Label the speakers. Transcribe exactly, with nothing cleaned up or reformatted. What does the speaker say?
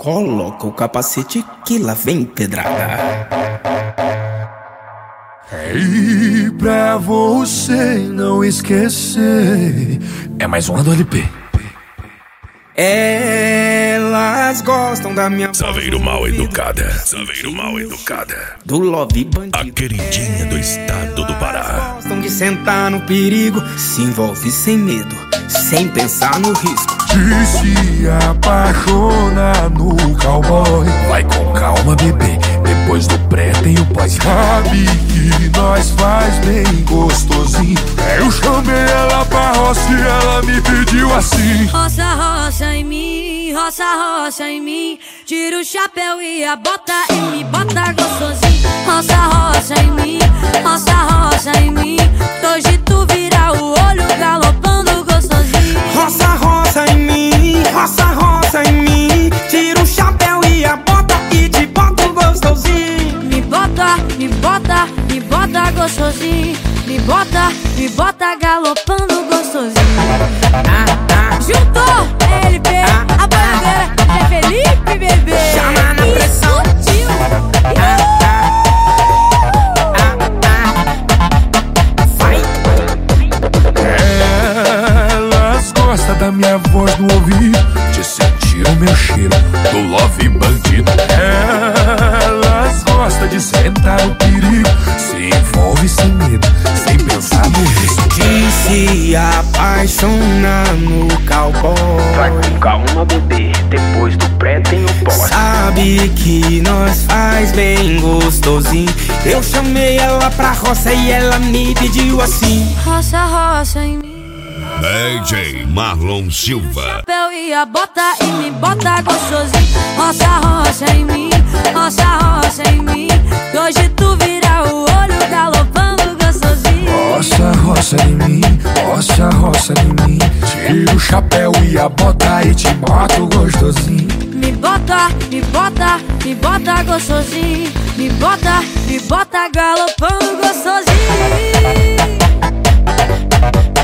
Speaker 1: Coloca o capacete que lá vem pedrada.
Speaker 2: E pra você não esquecer, é mais uma do L P.
Speaker 1: Elas gostam da minha
Speaker 3: Saveiro mal educada, Saveiro mal educada,
Speaker 1: do Love Bandido,
Speaker 3: a queridinha do estado do Pará.
Speaker 1: Gostam de sentar no perigo, se envolve sem medo, sem pensar no risco.
Speaker 2: De se apaixonar no cowboy. Vai com calma, bebê, depois do pré tem o pós. Sabe que nós faz bem gostosinho. Eu chamei ela pra roça e ela me pediu assim:
Speaker 4: roça, roça em mim, roça, roça em mim. Tira o chapéu e a bota e me bota gostosinho. Roça, roça em mim, roça, roça em mim. Hoje tu vira o olho galopando gostosinho.
Speaker 1: Roça, roça em mim, roça, roça em mim. Tira o chapéu e a bota e te bota gostosinho.
Speaker 4: Me bota, me bota, me bota gostosinho. Me bota, me bota galopando gostosinho.
Speaker 1: Ah, ah.
Speaker 4: Juntou L P,
Speaker 1: Ah,
Speaker 4: a bandeira é Felipe, bebê.
Speaker 1: Chama na pressão.
Speaker 4: Explodiu.
Speaker 1: Ah, ah, ah. Vai.
Speaker 2: Elas gostam da minha voz no ouvido, de sentir o meu cheiro do Love Bandido. Elas gostam de sentar no perigo, se envolve sem medo, sem pensar no risco.
Speaker 1: De se apaixonar no cowboy.
Speaker 5: Vai com calma, bebê, depois do pré tem o pós.
Speaker 1: Sabe que nós faz bem gostosinho. Eu chamei ela pra roça e ela me pediu assim:
Speaker 4: Roça, roça em mim.
Speaker 3: D J Marlon Silva.
Speaker 4: Chapéu e a bota e me bota gostosinho. Roça, roça em mim, roça, roça em mim. Hoje tu vira o olho galopando gostosinho.
Speaker 2: Roça, roça em mim, roça, roça em mim. Tira o chapéu e a bota e te boto gostosinho.
Speaker 4: Me bota, me bota, me bota gostosinho. Me bota, me bota galopando gostosinho.